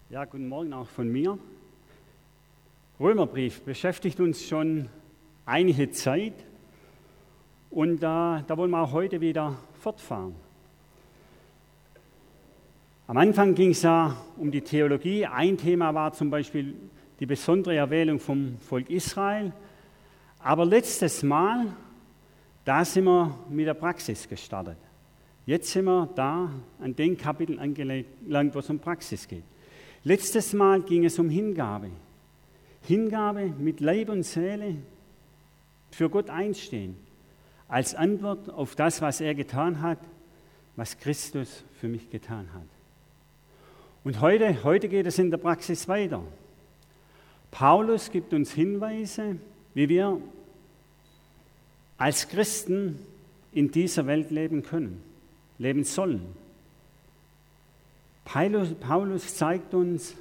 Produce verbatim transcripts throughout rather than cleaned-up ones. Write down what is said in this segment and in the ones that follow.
Ja, guten Morgen auch von mir. Römerbrief beschäftigt uns schon einige Zeit und äh, da wollen wir auch heute wieder fortfahren. Am Anfang ging es ja um die Theologie. Ein Thema war zum Beispiel die besondere Erwählung vom Volk Israel. Aber letztes Mal, da sind wir mit der Praxis gestartet. Jetzt sind wir da an den Kapiteln angelangt, wo es um Praxis geht. Letztes Mal ging es um Hingabe. Hingabe mit Leib und Seele für Gott einstehen. Als Antwort auf das, was er getan hat, was Christus für mich getan hat. Und heute, heute geht es in der Praxis weiter. Paulus gibt uns Hinweise, wie wir als Christen in dieser Welt leben können, leben sollen. Paulus, Paulus zeigt uns,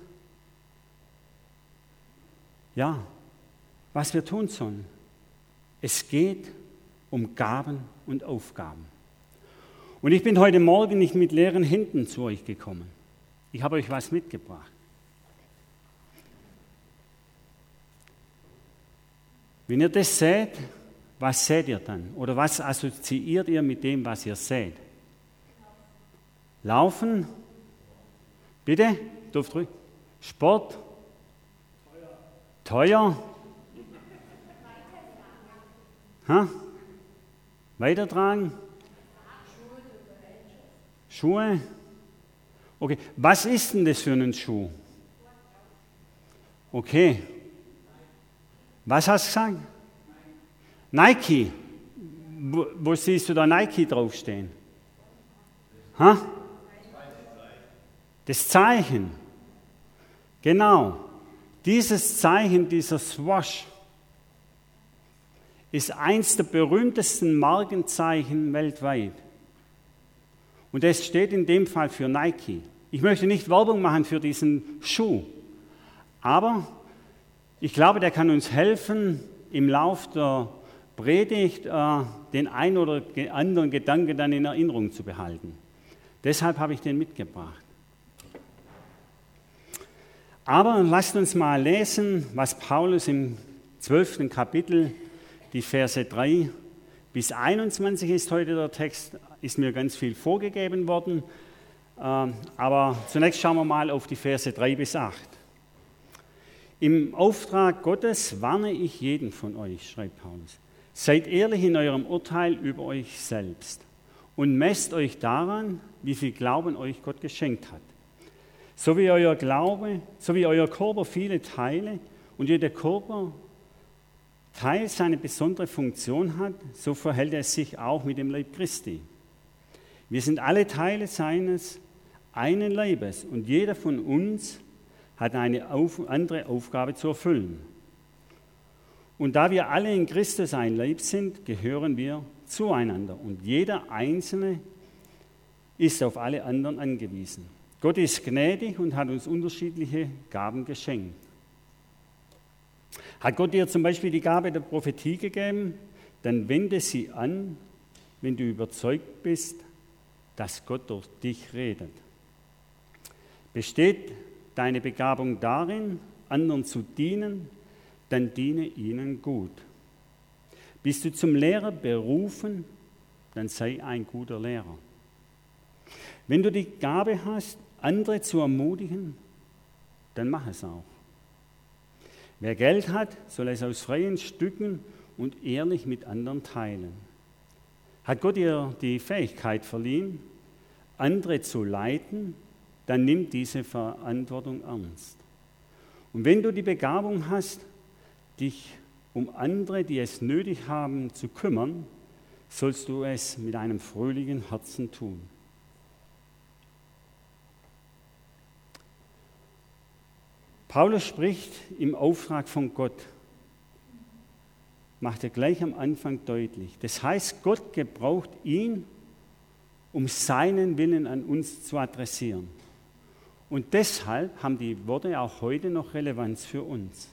ja, was wir tun sollen. Es geht um Gaben und Aufgaben. Und ich bin heute Morgen nicht mit leeren Händen zu euch gekommen. Ich habe euch was mitgebracht. Wenn ihr das seht, was seht ihr dann? Oder was assoziiert ihr mit dem, was ihr seht? Laufen? Bitte? Dürft ruhig. Sport? Teuer. Teuer? Ha? Weitertragen? Schuhe? Okay, was ist denn das für ein Schuh? Okay. Was hast du gesagt? Nike. Wo, wo siehst du da Nike draufstehen? Ha? Das Zeichen. Genau. Dieses Zeichen, dieser Swoosh, ist eins der berühmtesten Markenzeichen weltweit. Und das steht in dem Fall für Nike. Ich möchte nicht Werbung machen für diesen Schuh, aber ich glaube, der kann uns helfen, im Lauf der Predigt äh, den einen oder anderen Gedanken dann in Erinnerung zu behalten. Deshalb habe ich den mitgebracht. Aber lasst uns mal lesen, was Paulus im zwölften Kapitel, die Verse drei bis einundzwanzig ist heute der Text, ist mir ganz viel vorgegeben worden. Aber zunächst schauen wir mal auf die Verse drei bis acht. Im Auftrag Gottes warne ich jeden von euch, schreibt Paulus. Seid ehrlich in eurem Urteil über euch selbst und messt euch daran, wie viel Glauben euch Gott geschenkt hat. So wie euer Glaube, so wie euer Körper viele Teile und jeder Körperteil seine besondere Funktion hat, so verhält es sich auch mit dem Leib Christi. Wir sind alle Teile seines einen Leibes und jeder von uns hat eine auf, andere Aufgabe zu erfüllen. Und da wir alle in Christus ein Leib sind, gehören wir zueinander und jeder Einzelne ist auf alle anderen angewiesen. Gott ist gnädig und hat uns unterschiedliche Gaben geschenkt. Hat Gott dir zum Beispiel die Gabe der Prophetie gegeben, dann wende sie an, wenn du überzeugt bist, dass Gott durch dich redet. Besteht deine Begabung darin, anderen zu dienen, dann diene ihnen gut. Bist du zum Lehrer berufen, dann sei ein guter Lehrer. Wenn du die Gabe hast, andere zu ermutigen, dann mach es auch. Wer Geld hat, soll es aus freien Stücken und ehrlich mit anderen teilen. Hat Gott dir die Fähigkeit verliehen, andere zu leiten, dann nimm diese Verantwortung ernst. Und wenn du die Begabung hast, dich um andere, die es nötig haben, zu kümmern, sollst du es mit einem fröhlichen Herzen tun. Paulus spricht im Auftrag von Gott, macht er gleich am Anfang deutlich. Das heißt, Gott gebraucht ihn, um seinen Willen an uns zu adressieren. Und deshalb haben die Worte auch heute noch Relevanz für uns.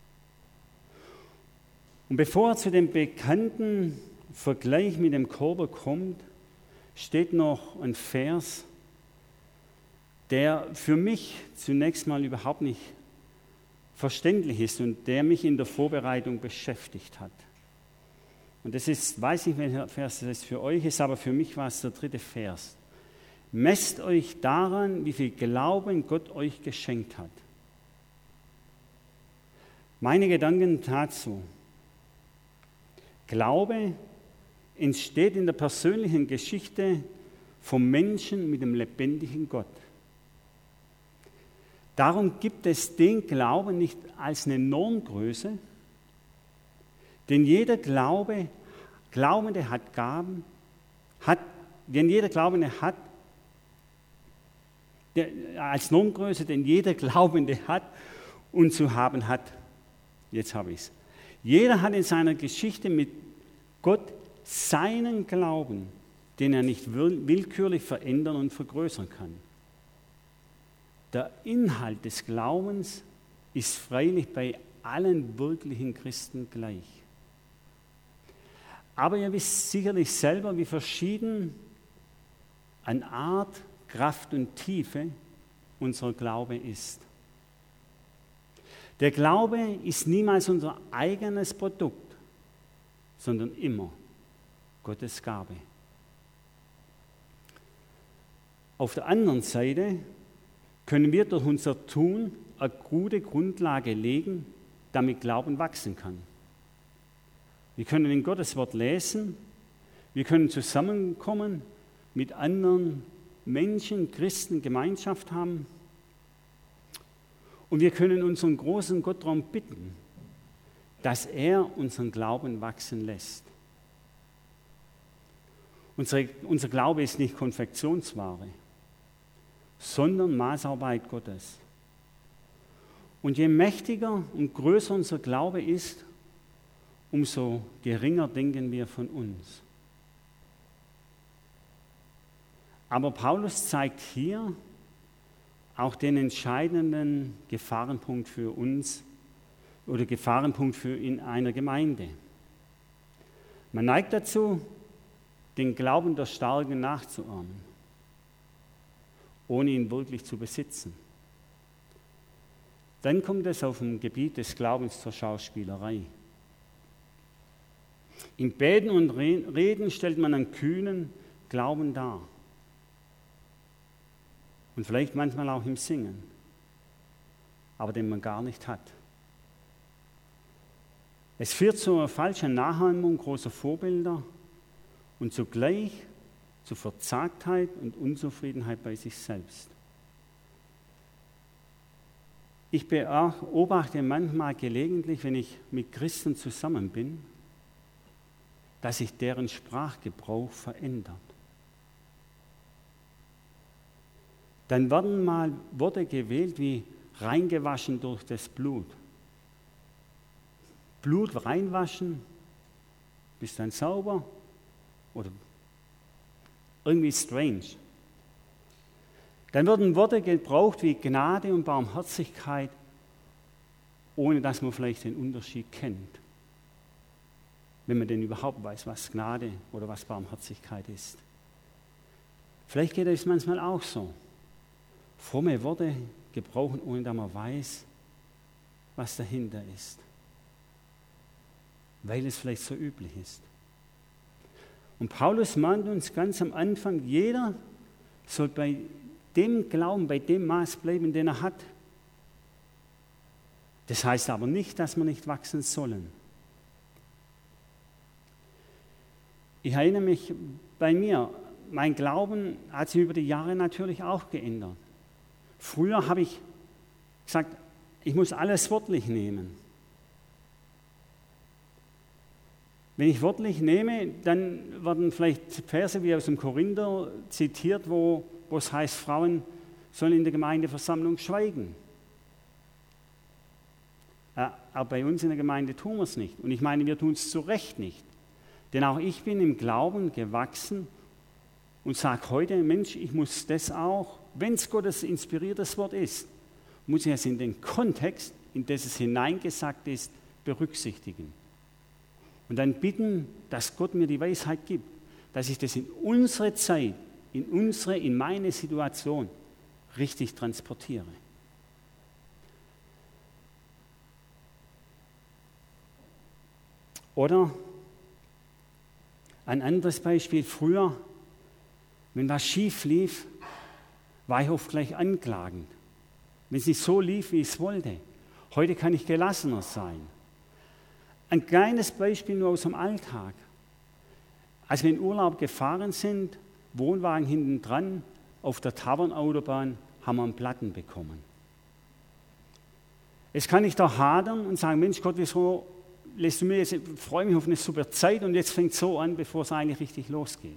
Und bevor er zu dem bekannten Vergleich mit dem Körper kommt, steht noch ein Vers, der für mich zunächst mal überhaupt nicht verständlich ist und der mich in der Vorbereitung beschäftigt hat. Und das ist, weiß nicht, welcher Vers das für euch ist, aber für mich war es der dritte Vers. Messt euch daran, wie viel Glauben Gott euch geschenkt hat. Meine Gedanken dazu. Glaube entsteht in der persönlichen Geschichte vom Menschen mit dem lebendigen Gott. Darum gibt es den Glauben nicht als eine Normgröße, denn jeder Glaube, Glaubende hat Gaben, hat, denn jeder Glaubende hat, der, als Normgröße, denn jeder Glaubende hat und zu haben hat. Jetzt habe ich es. Jeder hat in seiner Geschichte mit Gott seinen Glauben, den er nicht willkürlich verändern und vergrößern kann. Der Inhalt des Glaubens ist freilich bei allen wirklichen Christen gleich. Aber ihr wisst sicherlich selber, wie verschieden an Art, Kraft und Tiefe unser Glaube ist. Der Glaube ist niemals unser eigenes Produkt, sondern immer Gottes Gabe. Auf der anderen Seite können wir durch unser Tun eine gute Grundlage legen, damit Glauben wachsen kann. Wir können in Gottes Wort lesen, wir können zusammenkommen, mit anderen Menschen, Christen, Gemeinschaft haben und wir können unseren großen Gott darum bitten, dass er unseren Glauben wachsen lässt. Unsere, unser Glaube ist nicht Konfektionsware, sondern Maßarbeit Gottes. Und je mächtiger und größer unser Glaube ist, umso geringer denken wir von uns. Aber Paulus zeigt hier auch den entscheidenden Gefahrenpunkt für uns oder Gefahrenpunkt für in einer Gemeinde. Man neigt dazu, den Glauben der Starken nachzuahmen, ohne ihn wirklich zu besitzen. Dann kommt es auf dem Gebiet des Glaubens zur Schauspielerei. Im Beten und Reden stellt man einen kühnen Glauben dar. Und vielleicht manchmal auch im Singen, aber den man gar nicht hat. Es führt zu einer falschen Nachahmung großer Vorbilder und zugleich zu Verzagtheit und Unzufriedenheit bei sich selbst. Ich beobachte manchmal gelegentlich, wenn ich mit Christen zusammen bin, dass sich deren Sprachgebrauch verändert. Dann werden mal Worte gewählt wie reingewaschen durch das Blut. Blut reinwaschen, bist dann sauber oder irgendwie strange. Dann werden Worte gebraucht wie Gnade und Barmherzigkeit, ohne dass man vielleicht den Unterschied kennt. Wenn man denn überhaupt weiß, was Gnade oder was Barmherzigkeit ist. Vielleicht geht es manchmal auch so. Fromme Worte gebrauchen, ohne dass man weiß, was dahinter ist. Weil es vielleicht so üblich ist. Und Paulus mahnt uns ganz am Anfang, jeder soll bei dem Glauben, bei dem Maß bleiben, den er hat. Das heißt aber nicht, dass wir nicht wachsen sollen. Ich erinnere mich bei mir, mein Glauben hat sich über die Jahre natürlich auch geändert. Früher habe ich gesagt, ich muss alles wörtlich nehmen. Wenn ich wörtlich nehme, dann werden vielleicht Verse wie aus dem Korinther zitiert, wo, wo es heißt, Frauen sollen in der Gemeindeversammlung schweigen. Aber bei uns in der Gemeinde tun wir es nicht. Und ich meine, wir tun es zu Recht nicht. Denn auch ich bin im Glauben gewachsen und sage heute, Mensch, ich muss das auch, wenn es Gottes inspiriertes Wort ist, muss ich es in den Kontext, in das es hineingesagt ist, berücksichtigen. Und dann bitten, dass Gott mir die Weisheit gibt, dass ich das in unsere Zeit, in unsere, in meine Situation richtig transportiere. Oder ein anderes Beispiel, früher, wenn was schief lief, war ich oft gleich anklagend. Wenn es nicht so lief, wie ich es wollte. Heute kann ich gelassener sein. Ein kleines Beispiel nur aus dem Alltag. Als wir in Urlaub gefahren sind, Wohnwagen hinten dran, auf der Tavernautobahn, haben wir einen Platten bekommen. Jetzt kann ich da hadern und sagen, Mensch Gott, wieso lässt du mir jetzt, ich freue mich auf eine super Zeit und jetzt fängt es so an, bevor es eigentlich richtig losgeht.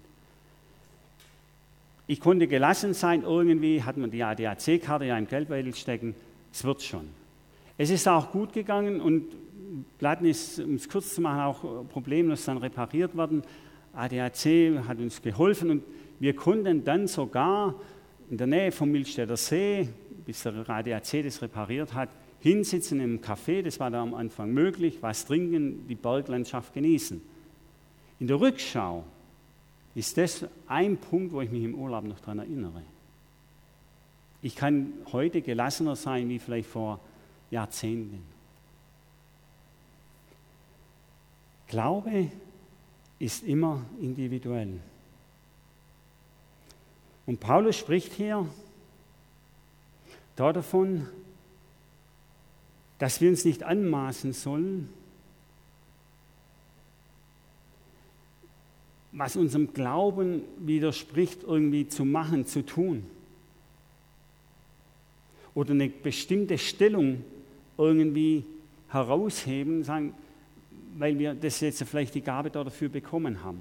Ich konnte gelassen sein, irgendwie hat man die A D A C-Karte ja im Geldbeutel stecken, es wird schon. Es ist auch gut gegangen und Platten ist, um es kurz zu machen, auch problemlos dann repariert worden. A D A C hat uns geholfen und wir konnten dann sogar in der Nähe vom Milstädter See, bis der A D A C das repariert hat, hinsitzen im Café, das war da am Anfang möglich, was trinken, die Berglandschaft genießen. In der Rückschau ist das ein Punkt, wo ich mich im Urlaub noch daran erinnere. Ich kann heute gelassener sein wie vielleicht vor Jahrzehnten. Glaube ist immer individuell. Und Paulus spricht hier davon, dass wir uns nicht anmaßen sollen, was unserem Glauben widerspricht, irgendwie zu machen, zu tun. Oder eine bestimmte Stellung irgendwie herausheben, sagen, weil wir das jetzt vielleicht die Gabe dafür bekommen haben.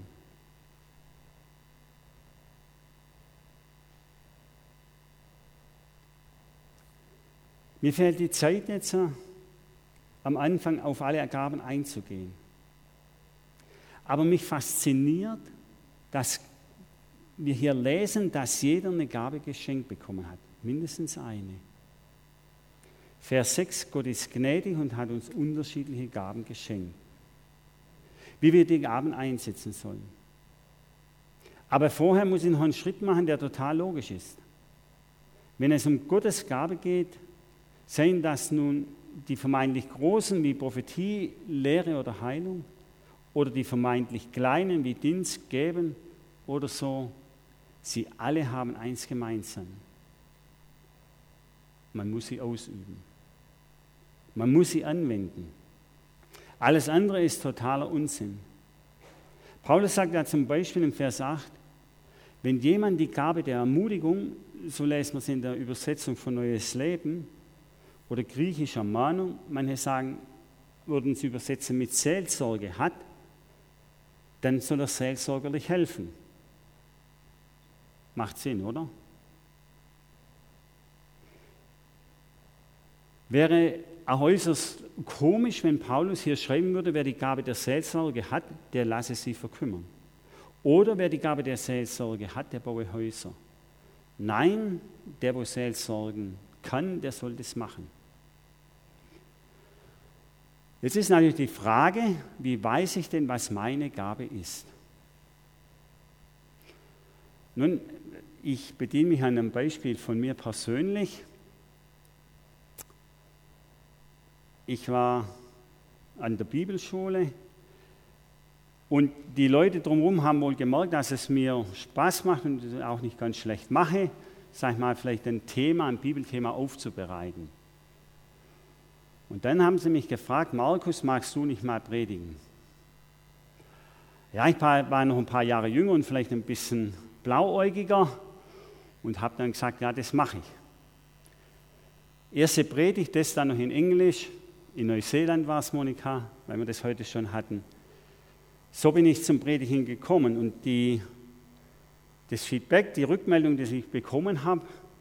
Mir fehlt die Zeit jetzt am Anfang auf alle Gaben einzugehen. Aber mich fasziniert, dass wir hier lesen, dass jeder eine Gabe geschenkt bekommen hat. Mindestens eine. Vers sechs, Gott ist gnädig und hat uns unterschiedliche Gaben geschenkt. Wie wir die Gaben einsetzen sollen. Aber vorher muss ich noch einen Schritt machen, der total logisch ist. Wenn es um Gottes Gabe geht, seien das nun die vermeintlich Großen wie Prophetie, Lehre oder Heilung, oder die vermeintlich Kleinen wie Dienst, Geben oder so, sie alle haben eins gemeinsam. Man muss sie ausüben. Man muss sie anwenden. Alles andere ist totaler Unsinn. Paulus sagt ja zum Beispiel im Vers acht, wenn jemand die Gabe der Ermutigung, so lesen wir es in der Übersetzung von Neues Leben, oder griechischer Mahnung, manche sagen, würden sie übersetzen mit Seelsorge hat, dann soll er seelsorgerlich helfen. Macht Sinn, oder? Wäre auch äußerst komisch, wenn Paulus hier schreiben würde, wer die Gabe der Seelsorge hat, der lasse sie verkümmern. Oder wer die Gabe der Seelsorge hat, der baue Häuser. Nein, der, wo Seelsorgen kann, der soll das machen. Jetzt ist natürlich die Frage, wie weiß ich denn, was meine Gabe ist? Nun, ich bediene mich an einem Beispiel von mir persönlich. Ich war an der Bibelschule und die Leute drumherum haben wohl gemerkt, dass es mir Spaß macht und es auch nicht ganz schlecht mache, sag ich mal, vielleicht ein Thema, ein Bibelthema aufzubereiten. Und dann haben sie mich gefragt, Markus, magst du nicht mal predigen? Ja, ich war noch ein paar Jahre jünger und vielleicht ein bisschen blauäugiger und habe dann gesagt, ja, das mache ich. Erste Predigt, das dann noch in Englisch, in Neuseeland war es, Monika, weil wir das heute schon hatten. So bin ich zum Predigen gekommen und die, das Feedback, die Rückmeldung, die ich bekommen habe,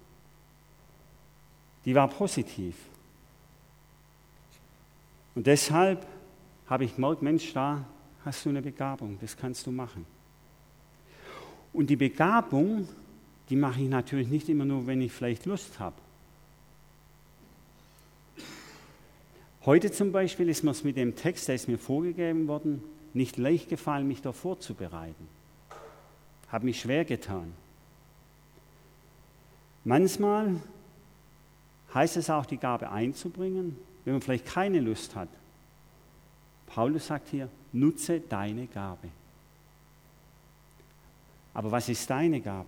die war positiv. Und deshalb habe ich gemerkt, Mensch, da hast du eine Begabung, das kannst du machen. Und die Begabung, die mache ich natürlich nicht immer nur, wenn ich vielleicht Lust habe. Heute zum Beispiel ist mir es mit dem Text, der ist mir vorgegeben worden, nicht leicht gefallen, mich da vorzubereiten. Habe mich schwer getan. Manchmal heißt es auch, die Gabe einzubringen, wenn man vielleicht keine Lust hat. Paulus sagt hier, nutze deine Gabe. Aber was ist deine Gabe?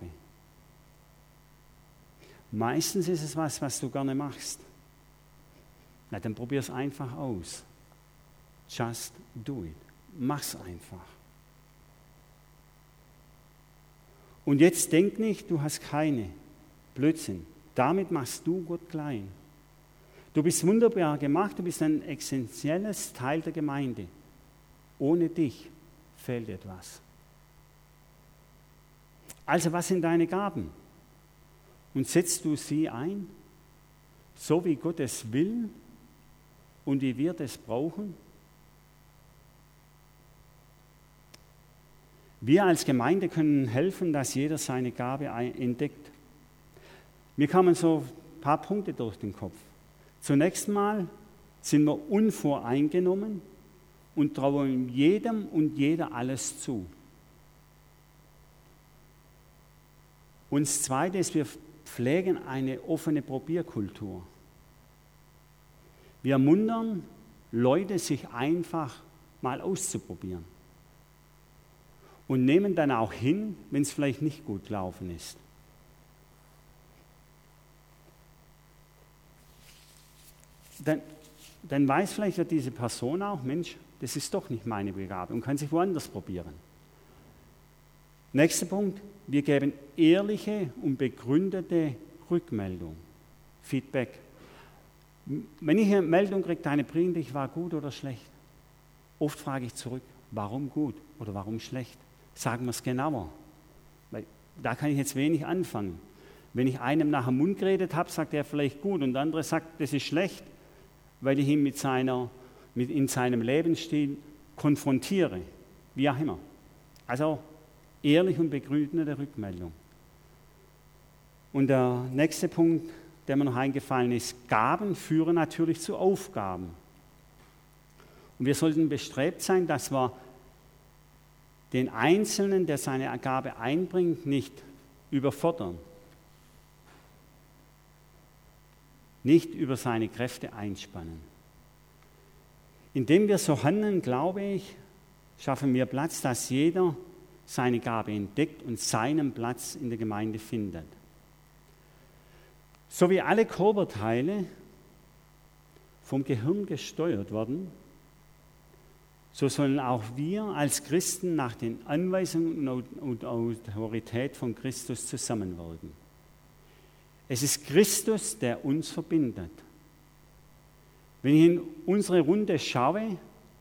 Meistens ist es was, was du gerne machst. Na, dann probier es einfach aus. Just do it. Mach's einfach. Und jetzt denk nicht, du hast keine. Blödsinn. Damit machst du Gott klein. Du bist wunderbar gemacht, du bist ein essentielles Teil der Gemeinde. Ohne dich fehlt etwas. Also was sind deine Gaben? Und setzt du sie ein, so wie Gott es will und wie wir das brauchen? Wir als Gemeinde können helfen, dass jeder seine Gabe entdeckt. Mir kamen so ein paar Punkte durch den Kopf. Zunächst mal sind wir unvoreingenommen und trauen jedem und jeder alles zu. Und das Zweite ist, wir pflegen eine offene Probierkultur. Wir ermuntern Leute, sich einfach mal auszuprobieren. Und nehmen dann auch hin, wenn es vielleicht nicht gut gelaufen ist. Dann, dann weiß vielleicht diese Person auch, Mensch, das ist doch nicht meine Begabung und kann sich woanders probieren. Nächster Punkt, wir geben ehrliche und begründete Rückmeldung, Feedback. Wenn ich eine Meldung kriege, deine Predigt war gut oder schlecht, oft frage ich zurück, warum gut oder warum schlecht? Sagen wir es genauer, weil da kann ich jetzt wenig anfangen. Wenn ich einem nach dem Mund geredet habe, sagt er vielleicht gut und der andere sagt, das ist schlecht, weil ich ihn mit seiner, mit in seinem Lebensstil konfrontiere, wie auch immer. Also ehrlich und begründete Rückmeldung. Und der nächste Punkt, der mir noch eingefallen ist, Gaben führen natürlich zu Aufgaben. Und wir sollten bestrebt sein, dass wir den Einzelnen, der seine Gabe einbringt, nicht überfordern, nicht über seine Kräfte einspannen. Indem wir so handeln, glaube ich, schaffen wir Platz, dass jeder seine Gabe entdeckt und seinen Platz in der Gemeinde findet. So wie alle Körperteile vom Gehirn gesteuert werden, so sollen auch wir als Christen nach den Anweisungen und Autorität von Christus zusammenwirken. Es ist Christus, der uns verbindet. Wenn ich in unsere Runde schaue,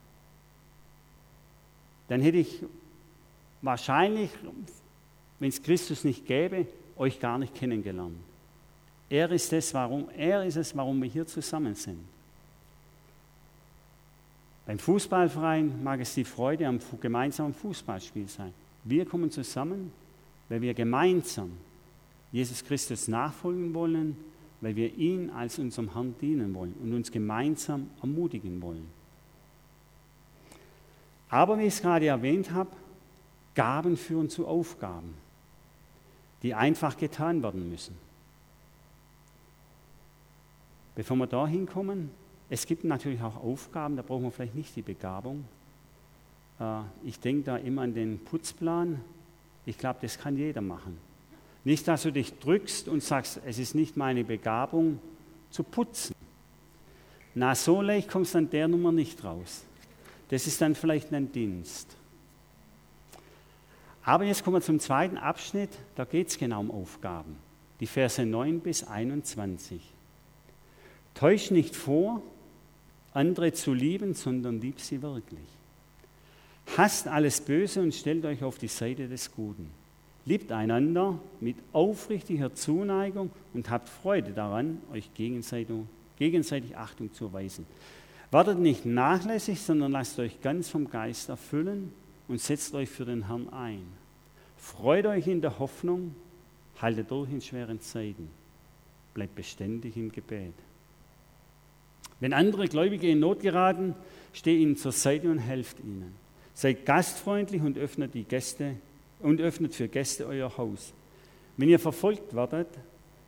dann hätte ich wahrscheinlich, wenn es Christus nicht gäbe, euch gar nicht kennengelernt. Er ist es, warum, er ist es, warum wir hier zusammen sind. Beim Fußballverein mag es die Freude am gemeinsamen Fußballspiel sein. Wir kommen zusammen, weil wir gemeinsam Jesus Christus nachfolgen wollen, weil wir ihn als unserem Herrn dienen wollen und uns gemeinsam ermutigen wollen. Aber wie ich es gerade erwähnt habe, Gaben führen zu Aufgaben, die einfach getan werden müssen. Bevor wir da hinkommen, es gibt natürlich auch Aufgaben, da brauchen wir vielleicht nicht die Begabung. Ich denke da immer an den Putzplan. Ich glaube, das kann jeder machen. Nicht, dass du dich drückst und sagst, es ist nicht meine Begabung zu putzen. Na, so leicht kommst du an der Nummer nicht raus. Das ist dann vielleicht ein Dienst. Aber jetzt kommen wir zum zweiten Abschnitt, da geht es genau um Aufgaben. Die Verse neun bis einundzwanzig. Täusch nicht vor, andere zu lieben, sondern lieb sie wirklich. Hasst alles Böse und stellt euch auf die Seite des Guten. Liebt einander mit aufrichtiger Zuneigung und habt Freude daran, euch gegenseitig, gegenseitig Achtung zu erweisen. Wartet nicht nachlässig, sondern lasst euch ganz vom Geist erfüllen und setzt euch für den Herrn ein. Freut euch in der Hoffnung, haltet durch in schweren Zeiten. Bleibt beständig im Gebet. Wenn andere Gläubige in Not geraten, steht ihnen zur Seite und helft ihnen. Seid gastfreundlich und öffnet die Gäste und öffnet für Gäste euer Haus. Wenn ihr verfolgt werdet,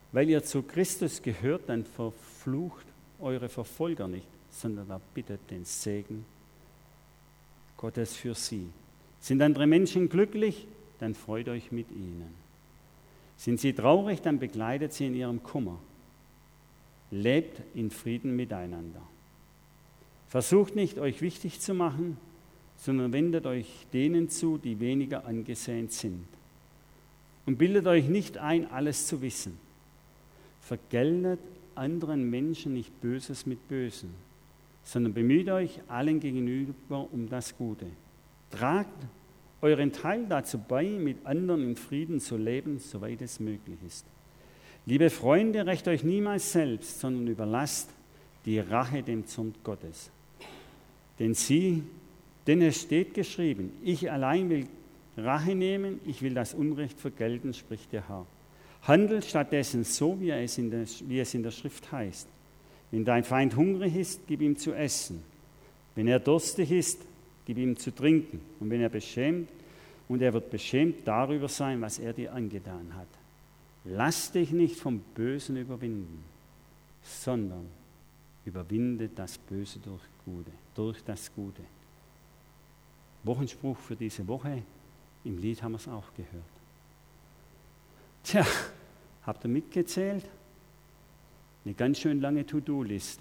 weil ihr zu Christus gehört, dann verflucht eure Verfolger nicht, sondern erbittet den Segen Gottes für sie. Sind andere Menschen glücklich, dann freut euch mit ihnen. Sind sie traurig, dann begleitet sie in ihrem Kummer. Lebt in Frieden miteinander. Versucht nicht, euch wichtig zu machen, sondern wendet euch denen zu, die weniger angesehen sind. Und bildet euch nicht ein, alles zu wissen. Vergeltet anderen Menschen nicht Böses mit Bösem, sondern bemüht euch allen gegenüber um das Gute. Tragt euren Teil dazu bei, mit anderen in Frieden zu leben, soweit es möglich ist. Liebe Freunde, rächt euch niemals selbst, sondern überlasst die Rache dem Zorn Gottes. Denn sie, denn es steht geschrieben, ich allein will Rache nehmen, ich will das Unrecht vergelten, spricht der Herr. Handelt stattdessen so, wie es in der, wie es in der Schrift heißt. Wenn dein Feind hungrig ist, gib ihm zu essen. Wenn er durstig ist, gib ihm zu trinken. Und wenn er beschämt, und er wird beschämt darüber sein, was er dir angetan hat. Lass dich nicht vom Bösen überwinden, sondern überwinde das Böse durch Gute, durch das Gute. Wochenspruch für diese Woche, im Lied haben wir es auch gehört. Tja, habt ihr mitgezählt? Eine ganz schön lange To-Do-Liste.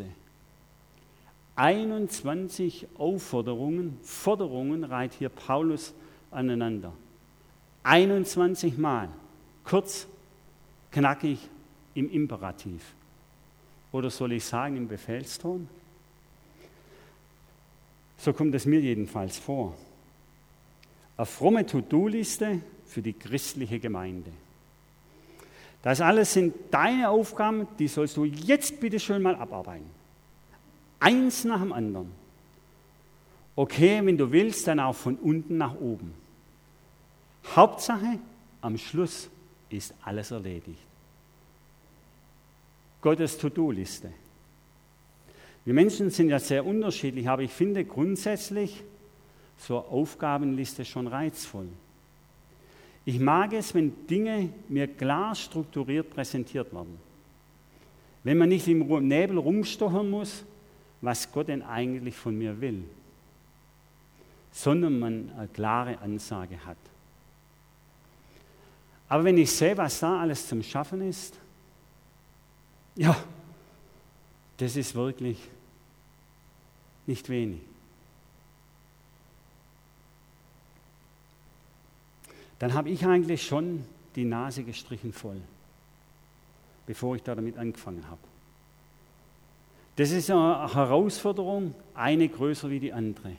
einundzwanzig Aufforderungen, Forderungen reiht hier Paulus aneinander. einundzwanzig Mal, kurz, knackig im Imperativ. Oder soll ich sagen im Befehlston? So kommt es mir jedenfalls vor. Eine fromme To-Do-Liste für die christliche Gemeinde. Das alles sind deine Aufgaben, die sollst du jetzt bitte schön mal abarbeiten. Eins nach dem anderen. Okay, wenn du willst, dann auch von unten nach oben. Hauptsache, am Schluss ist alles erledigt. Gottes To-Do-Liste. Wir Menschen sind ja sehr unterschiedlich, aber ich finde grundsätzlich so eine Aufgabenliste schon reizvoll. Ich mag es, wenn Dinge mir klar strukturiert präsentiert werden. Wenn man nicht im Nebel rumstochern muss, was Gott denn eigentlich von mir will, sondern man eine klare Ansage hat. Aber wenn ich sehe, was da alles zum Schaffen ist, ja, das ist wirklich nicht wenig. Dann habe ich eigentlich schon die Nase gestrichen voll, bevor ich da damit angefangen habe. Das ist eine Herausforderung, eine größer wie die andere.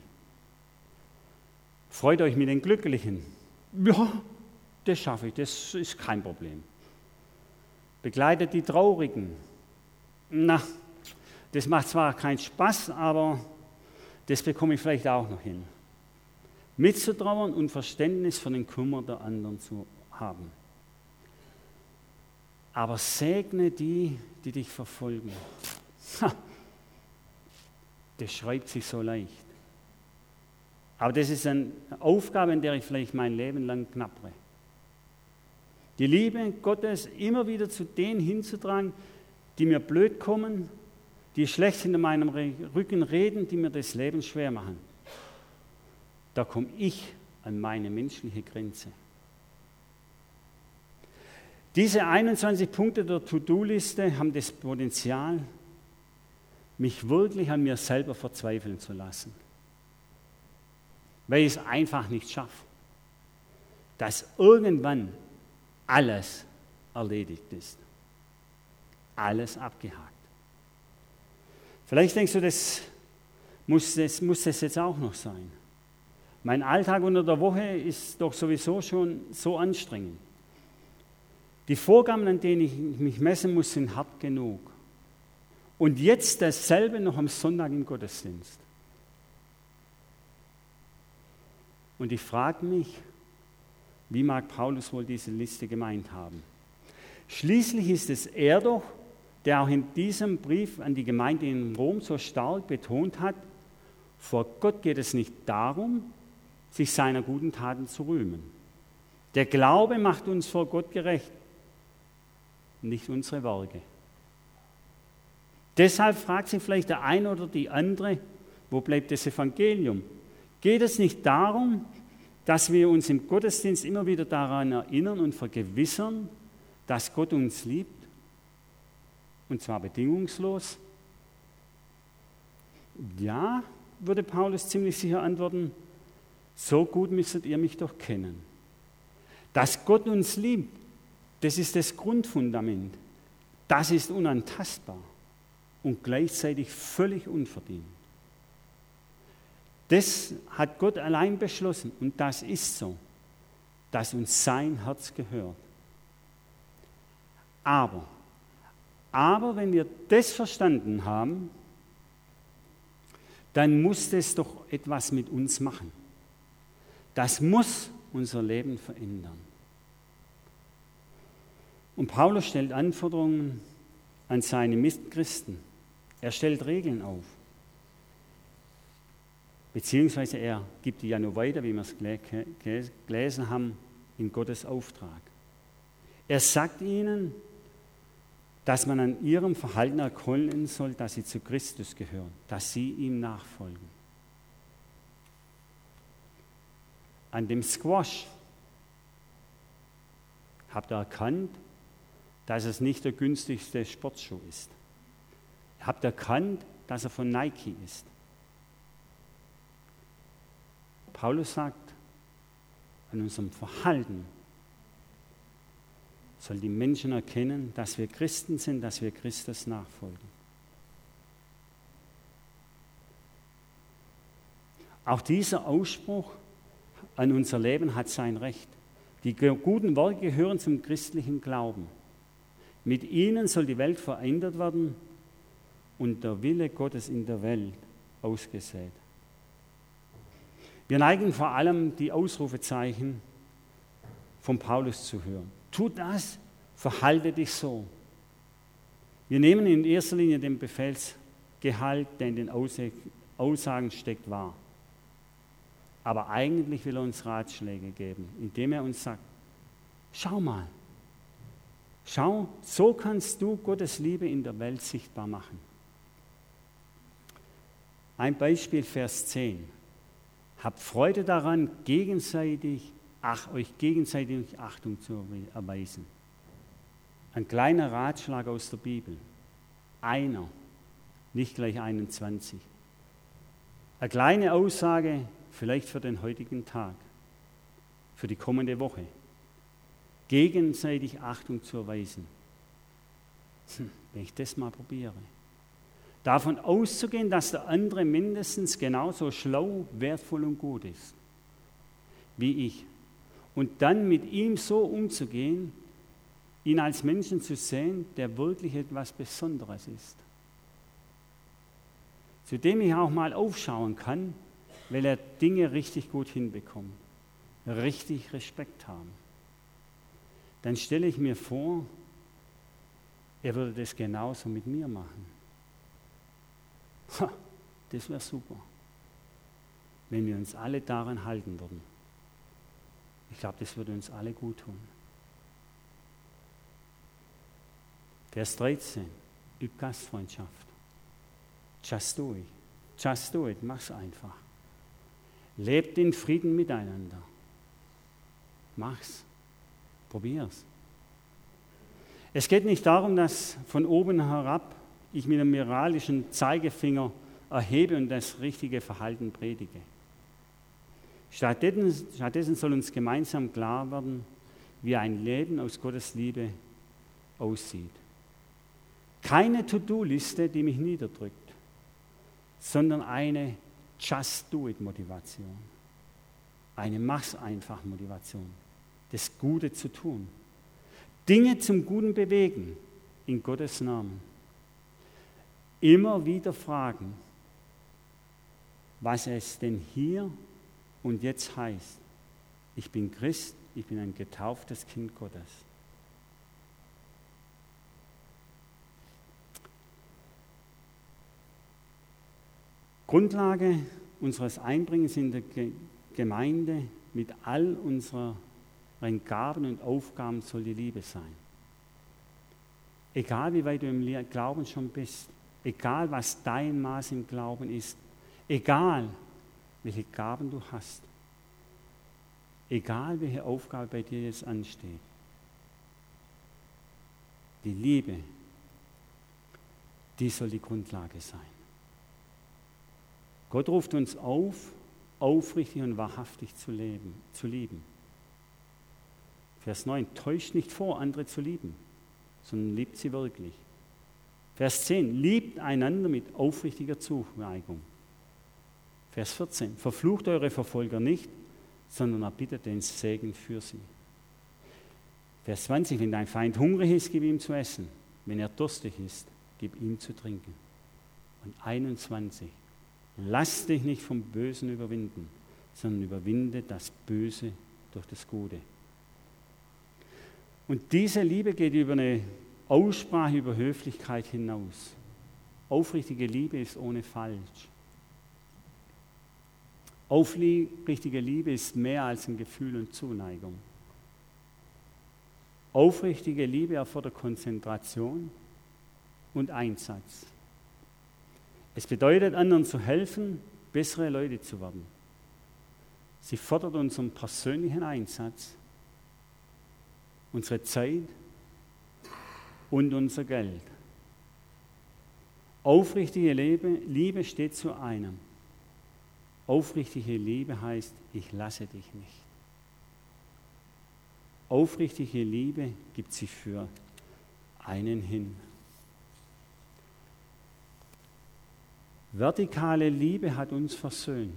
Freut euch mit den Glücklichen. Ja, das schaffe ich, das ist kein Problem. Begleitet die Traurigen. Na, das macht zwar keinen Spaß, aber das bekomme ich vielleicht auch noch hin. Mitzutrauern und Verständnis für den Kummer der anderen zu haben. Aber segne die, die dich verfolgen. Ha, das schreibt sich so leicht. Aber das ist eine Aufgabe, in der ich vielleicht mein Leben lang knappere. Die Liebe Gottes immer wieder zu denen hinzutragen, die mir blöd kommen, die schlecht hinter meinem Rücken reden, die mir das Leben schwer machen. Da komme ich an meine menschliche Grenze. Diese einundzwanzig Punkte der To-Do-Liste haben das Potenzial, mich wirklich an mir selber verzweifeln zu lassen. Weil ich es einfach nicht schaffe, dass irgendwann alles erledigt ist. Alles abgehakt. Vielleicht denkst du, das muss, das muss das jetzt auch noch sein. Mein Alltag unter der Woche ist doch sowieso schon so anstrengend. Die Vorgaben, an denen ich mich messen muss, sind hart genug. Und jetzt dasselbe noch am Sonntag im Gottesdienst. Und ich frage mich, wie mag Paulus wohl diese Liste gemeint haben? Schließlich ist es er doch, der auch in diesem Brief an die Gemeinde in Rom so stark betont hat, vor Gott geht es nicht darum, sich seiner guten Taten zu rühmen. Der Glaube macht uns vor Gott gerecht. nicht unsere Werke. Deshalb fragt sich vielleicht der eine oder die andere, wo bleibt das Evangelium? Geht es nicht darum, dass wir uns im Gottesdienst immer wieder daran erinnern und vergewissern, dass Gott uns liebt? Und zwar bedingungslos? Ja, würde Paulus ziemlich sicher antworten, so gut müsstet ihr mich doch kennen. Dass Gott uns liebt, das ist das Grundfundament. Das ist unantastbar und gleichzeitig völlig unverdient. Das hat Gott allein beschlossen und das ist so, dass uns sein Herz gehört. Aber, aber wenn wir das verstanden haben, dann muss das doch etwas mit uns machen. Das muss unser Leben verändern. Und Paulus stellt Anforderungen an seine Mitchristen. Er stellt Regeln auf. Beziehungsweise er gibt die ja nur weiter, wie wir es gelesen haben, in Gottes Auftrag. Er sagt ihnen, dass man an ihrem Verhalten erkennen soll, dass sie zu Christus gehören, dass sie ihm nachfolgen. An dem Squash habt ihr erkannt, dass es nicht der günstigste Sportschuh ist. Ihr habt erkannt, dass er von Nike ist. Paulus sagt, an unserem Verhalten sollen die Menschen erkennen, dass wir Christen sind, dass wir Christus nachfolgen. Auch dieser Ausspruch an unser Leben hat sein Recht. Die guten Werke gehören zum christlichen Glauben. Mit ihnen soll die Welt verändert werden und der Wille Gottes in der Welt ausgesät. Wir neigen vor allem, die Ausrufezeichen von Paulus zu hören. Tu das, verhalte dich so. Wir nehmen in erster Linie den Befehlsgehalt, der in den Aussagen steckt, wahr. Aber eigentlich will er uns Ratschläge geben, indem er uns sagt, schau mal, schau, so kannst du Gottes Liebe in der Welt sichtbar machen. Ein Beispiel, Vers zehn. Habt Freude daran, gegenseitig, ach, euch gegenseitig Achtung zu erweisen. Ein kleiner Ratschlag aus der Bibel. Einer, nicht gleich einundzwanzig. Eine kleine Aussage, vielleicht für den heutigen Tag, für die kommende Woche. Gegenseitig Achtung zu erweisen. Hm, wenn ich das mal probiere. Davon auszugehen, dass der andere mindestens genauso schlau, wertvoll und gut ist wie ich. Und dann mit ihm so umzugehen, ihn als Menschen zu sehen, der wirklich etwas Besonderes ist. Zu dem ich auch mal aufschauen kann, weil er Dinge richtig gut hinbekommt, richtig Respekt haben. Dann stelle ich mir vor, er würde das genauso mit mir machen. Ha, das wäre super, wenn wir uns alle daran halten würden. Ich glaube, das würde uns alle gut tun. Vers dreizehn, üb Gastfreundschaft. Just do it. Just do it, mach's einfach. Lebt in Frieden miteinander. Mach's. Probier's. Es geht nicht darum, dass von oben herab ich mit einem moralischen Zeigefinger erhebe und das richtige Verhalten predige. Stattdessen, stattdessen soll uns gemeinsam klar werden, wie ein Leben aus Gottes Liebe aussieht. Keine To-Do-Liste, die mich niederdrückt, sondern eine Just-Do-It-Motivation. Eine Mach's-einfach-Motivation, das Gute zu tun. Dinge zum Guten bewegen, in Gottes Namen. Immer wieder fragen, was es denn hier und jetzt heißt. Ich bin Christ, ich bin ein getauftes Kind Gottes. Grundlage unseres Einbringens in der Gemeinde mit all unseren Gaben und Aufgaben soll die Liebe sein. Egal wie weit du im Glauben schon bist, egal was dein Maß im Glauben ist, egal welche Gaben du hast, egal welche Aufgabe bei dir jetzt ansteht, die Liebe, die soll die Grundlage sein. Gott ruft uns auf, aufrichtig und wahrhaftig zu leben, zu lieben. Vers neun, täuscht nicht vor, andere zu lieben, sondern liebt sie wirklich. Vers zehn, liebt einander mit aufrichtiger Zuneigung. Vers vierzehn, verflucht eure Verfolger nicht, sondern erbittet den Segen für sie. Vers zwanzig, wenn dein Feind hungrig ist, gib ihm zu essen. Wenn er durstig ist, gib ihm zu trinken. Und einundzwanzig, lass dich nicht vom Bösen überwinden, sondern überwinde das Böse durch das Gute. Und diese Liebe geht über eine Aussprache über Höflichkeit hinaus. Aufrichtige Liebe ist ohne Falsch. Aufrichtige Liebe ist mehr als ein Gefühl und Zuneigung. Aufrichtige Liebe erfordert Konzentration und Einsatz. Es bedeutet, anderen zu helfen, bessere Leute zu werden. Sie fordert unseren persönlichen Einsatz, unsere Zeit und unser Geld. Aufrichtige Liebe, Liebe steht zu einem. Aufrichtige Liebe heißt, ich lasse dich nicht. Aufrichtige Liebe gibt sich für einen hin. Vertikale Liebe hat uns versöhnt.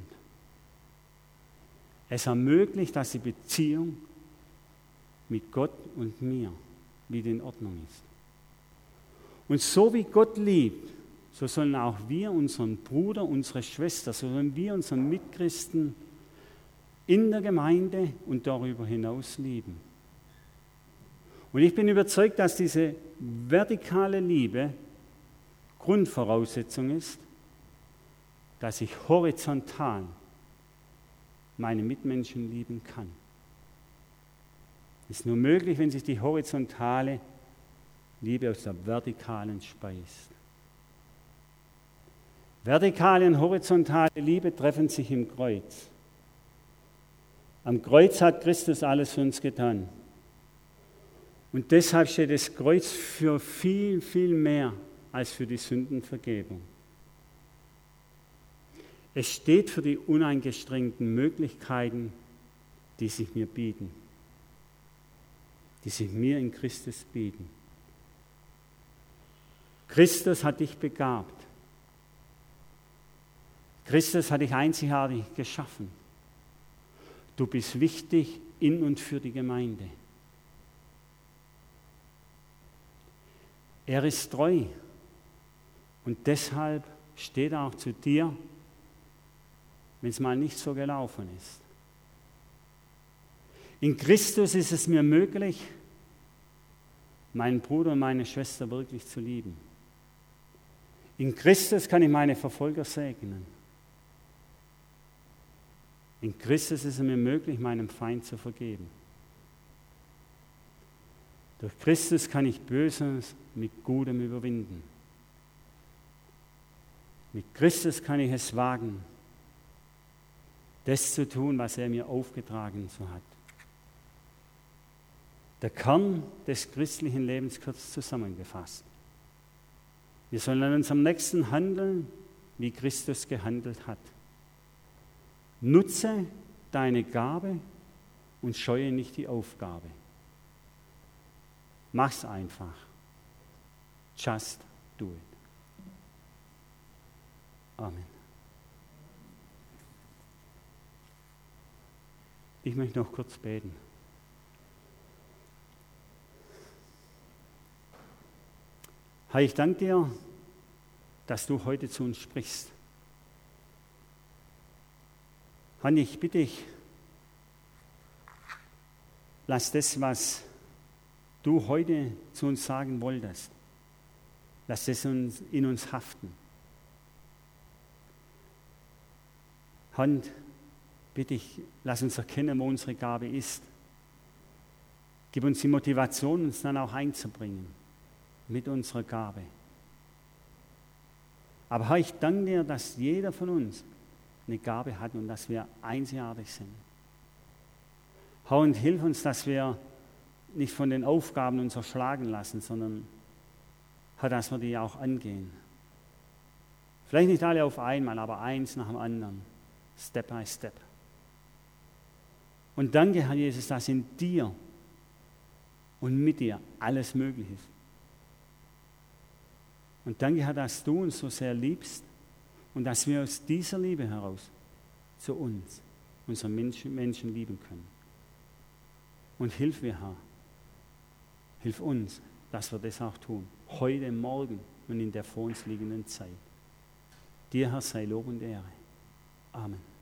Es ermöglicht, dass die Beziehung mit Gott und mir wieder in Ordnung ist. Und so wie Gott liebt, so sollen auch wir unseren Bruder, unsere Schwester, so sollen wir unseren Mitchristen in der Gemeinde und darüber hinaus lieben. Und ich bin überzeugt, dass diese vertikale Liebe Grundvoraussetzung ist, dass ich horizontal meine Mitmenschen lieben kann. Es ist nur möglich, wenn sich die horizontale Liebe aus der vertikalen speist. Vertikale und horizontale Liebe treffen sich im Kreuz. Am Kreuz hat Christus alles für uns getan. Und deshalb steht das Kreuz für viel, viel mehr als für die Sündenvergebung. Es steht für die uneingeschränkten Möglichkeiten, die sich mir bieten, die sich mir in Christus bieten. Christus hat dich begabt. Christus hat dich einzigartig geschaffen. Du bist wichtig in und für die Gemeinde. Er ist treu und deshalb steht er auch zu dir, wenn es mal nicht so gelaufen ist. In Christus ist es mir möglich, meinen Bruder und meine Schwester wirklich zu lieben. In Christus kann ich meine Verfolger segnen. In Christus ist es mir möglich, meinem Feind zu vergeben. Durch Christus kann ich Böses mit Gutem überwinden. Mit Christus kann ich es wagen, das zu tun, was er mir aufgetragen hat. Der Kern des christlichen Lebens kurz zusammengefasst. Wir sollen an unserem Nächsten handeln, wie Christus gehandelt hat. Nutze deine Gabe und scheue nicht die Aufgabe. Mach's einfach. Just do it. Amen. Ich möchte noch kurz beten. Herr, ich danke dir, dass du heute zu uns sprichst. Herr, ich bitte dich, lass das, was du heute zu uns sagen wolltest, lass das uns, in uns haften. Herr, bitte ich, lass uns erkennen, wo unsere Gabe ist. Gib uns die Motivation, uns dann auch einzubringen. mit unserer Gabe. Aber Herr, ich danke dir, dass jeder von uns eine Gabe hat und dass wir einzigartig sind. Herr, und hilf uns, dass wir nicht von den Aufgaben uns erschlagen lassen, sondern Herr, dass wir die auch angehen. Vielleicht nicht alle auf einmal, aber eins nach dem anderen, Step by Step. Und danke, Herr Jesus, dass in dir und mit dir alles möglich ist. Und danke, Herr, dass du uns so sehr liebst und dass wir aus dieser Liebe heraus zu uns, unseren Menschen, Menschen lieben können. Und hilf mir, Herr, hilf uns, dass wir das auch tun. Heute, morgen und in der vor uns liegenden Zeit. Dir, Herr, sei Lob und Ehre. Amen.